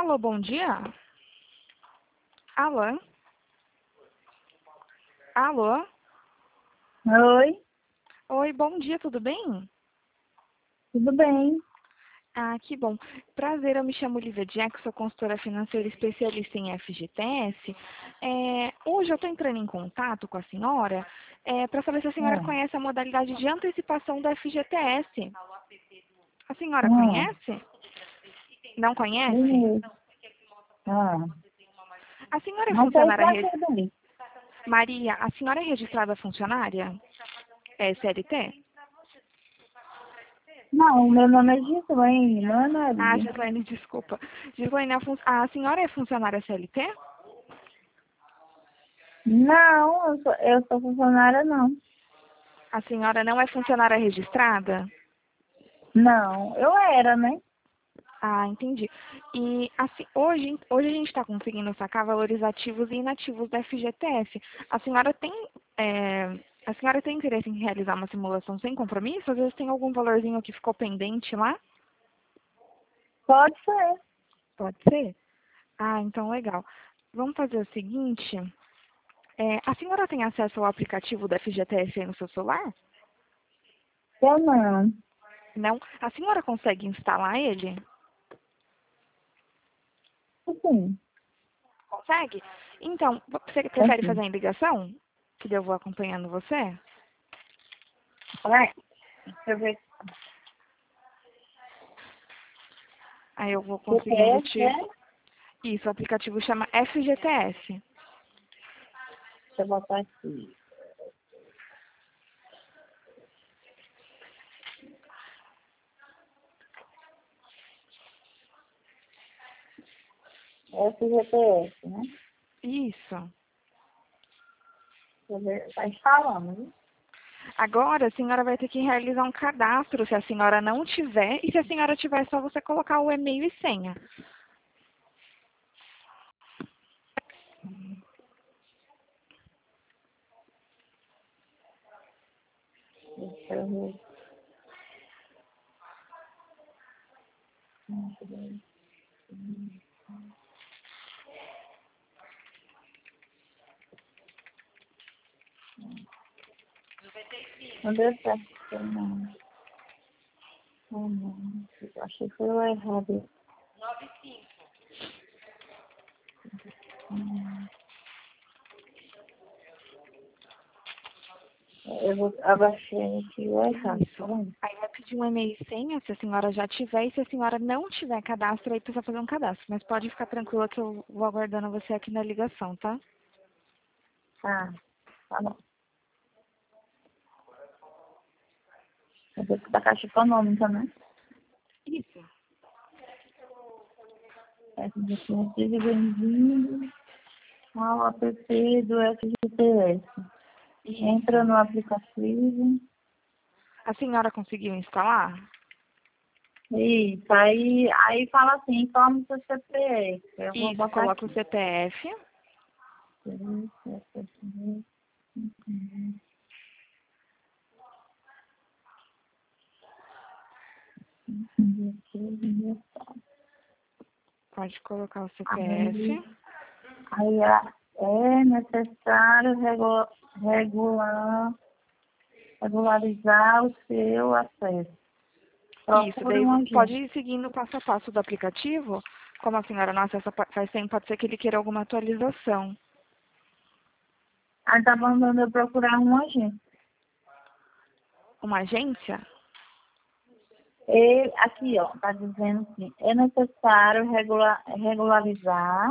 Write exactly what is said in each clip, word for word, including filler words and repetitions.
Alô, bom dia? Alô? Alô? Oi, Oi, bom dia, tudo bem? tudo bem? Ah, que bom. Prazer, eu me chamo Lívia Jack, sou consultora financeira especialista em F G T S. É, hoje eu estou entrando em contato com a senhora para saber se a senhora Ah, conhece a modalidade de antecipação da F G T S. A senhora ah, conhece? Não conhece? beleza. Ah, A senhora é não sei funcionária... pra Re... que daí. Maria, a senhora é registrada funcionária? É C L T? Não, meu nome é Gislaine, não é Ah, Maria. Gislaine, desculpa. Gislaine, a, fun... a senhora é funcionária C L T? Não, eu sou, eu sou funcionária, não. A senhora não é funcionária registrada? Não, eu era, né? Ah, entendi. E assim, hoje, hoje a gente está conseguindo sacar valores ativos e inativos da F G T S. A senhora tem, é, a senhora tem interesse em realizar uma simulação sem compromisso? Às vezes tem algum valorzinho que ficou pendente lá? Pode ser. Pode ser? Ah, então legal. Vamos fazer o seguinte. É, a senhora tem acesso ao aplicativo da F G T S aí no seu celular? Eu não. Não? A senhora consegue instalar ele? Sim, Consegue? Então, você prefere assim. fazer em ligação? Que daí eu vou acompanhando você? Vai, deixa eu ver. Aí eu vou O conseguindo G P S, te... né? Isso, o aplicativo chama F G T S. Deixa eu botar aqui. F G P S, né? Isso. Deixa eu ver. Tá instalando, viu? Agora a senhora vai ter que realizar um cadastro se a senhora não tiver. E se a senhora tiver, é só você colocar o e-mail e senha. Deixa eu ver. Não deu certo, não. Não, não. Eu achei que foi o errado. Hum. Eu vou abaixar aqui o errado, tá Isso. vendo? Aí vai pedir um e-mail e senha, se a senhora já tiver. E se a senhora não tiver cadastro, aí precisa fazer um cadastro. Mas pode ficar tranquila que eu vou aguardando você aqui na ligação, tá? Ah, tá bom. Eu vou da caixa econômica, né? Isso. F G P S, seja bem-vindo ao app do F G P S. Isso. Entra no aplicativo. A senhora conseguiu instalar? Isso, aí, aí fala assim, informa o seu C P F. Eu vou Isso, botar coloca o aqui. C P F. Pode colocar o C P Aí, F. aí a- é necessário regu- regular, regularizar o seu acesso. Isso, Procure daí um pode agente. ir seguindo o passo a passo do aplicativo. Como a senhora não acessa pa- faz tempo, pode ser que ele queira alguma atualização. Aí tá mandando eu procurar um agente. Uma agência? E, aqui, ó, tá dizendo assim, é necessário regular, regularizar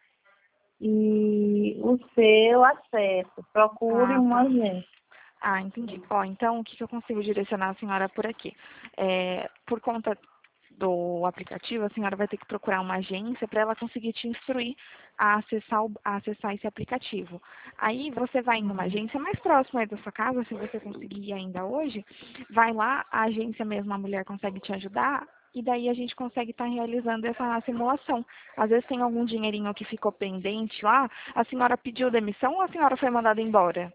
e o seu acesso. Procure Ah, um tá. agente. Ah, entendi. Ó, então o que, que eu consigo direcionar a senhora por aqui? É, por conta do aplicativo, a senhora vai ter que procurar uma agência para ela conseguir te instruir a acessar, o- a acessar esse aplicativo. Aí você vai em uma Hum. agência mais próxima aí da sua casa, se você conseguir ir ainda hoje, vai lá, a agência mesmo, a mulher consegue te ajudar, e daí a gente consegue estar realizando essa simulação. Às vezes tem algum dinheirinho que ficou pendente lá, a senhora pediu demissão ou a senhora foi mandada embora?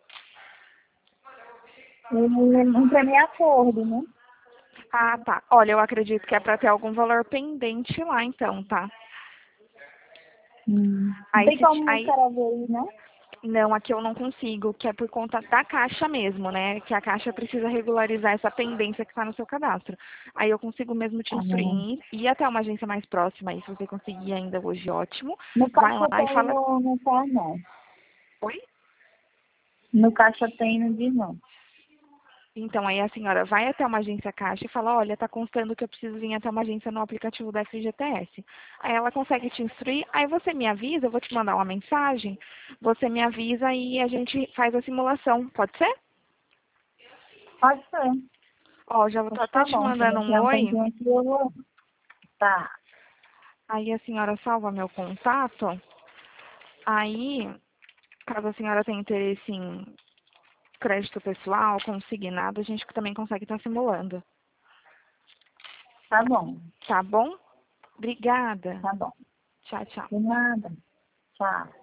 E não tem nem acordo, né? Ah, tá. Olha, eu acredito que é para ter algum valor pendente lá, então, tá? Hum. Aí, Não tem se, como aí, o cara ver aí, né? não, aqui eu não consigo, que é por conta da Caixa mesmo, né? Que a Caixa precisa regularizar essa pendência que está no seu cadastro. Aí eu consigo mesmo te Ah, instruir não. em ir ir até uma agência mais próxima, aí se você conseguir ainda hoje, ótimo. No Vai caixa lá e tem, fala... no, no tá, não. Oi? No caixa tem, no diz não. Então, aí a senhora vai até uma agência Caixa e fala, olha, tá constando que eu preciso vir até uma agência no aplicativo da F G T S. Aí ela consegue te instruir, aí você me avisa, eu vou te mandar uma mensagem, você me avisa e a gente faz a simulação, pode ser? Pode ser. Ó, já tô Mas até tá te bom, se mandando não um tiver um oi, tempinho aqui, eu vou. Tá. aí a senhora salva meu contato, aí, caso a senhora tenha interesse em crédito pessoal, consignado, a gente também consegue estar simulando, Tá bom. tá bom? Obrigada. Tá bom. Tchau, tchau. De nada. Tchau.